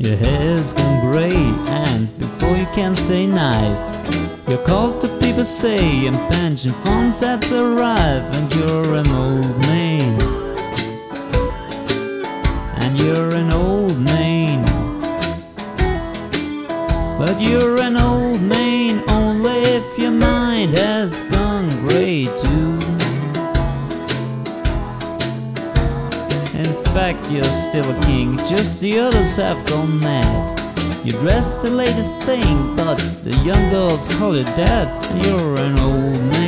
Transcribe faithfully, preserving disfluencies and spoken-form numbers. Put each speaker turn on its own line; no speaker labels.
Your hair's gone grey, and before you can say knife, you're called to people say, and pension funds have arrived, and you're an old man, and you're an old man, but you're an old man only if your mind has gone grey too. In fact, you're still a king, just the others have gone mad. You dress the latest thing, but the young girls call you dad, and you're an old man.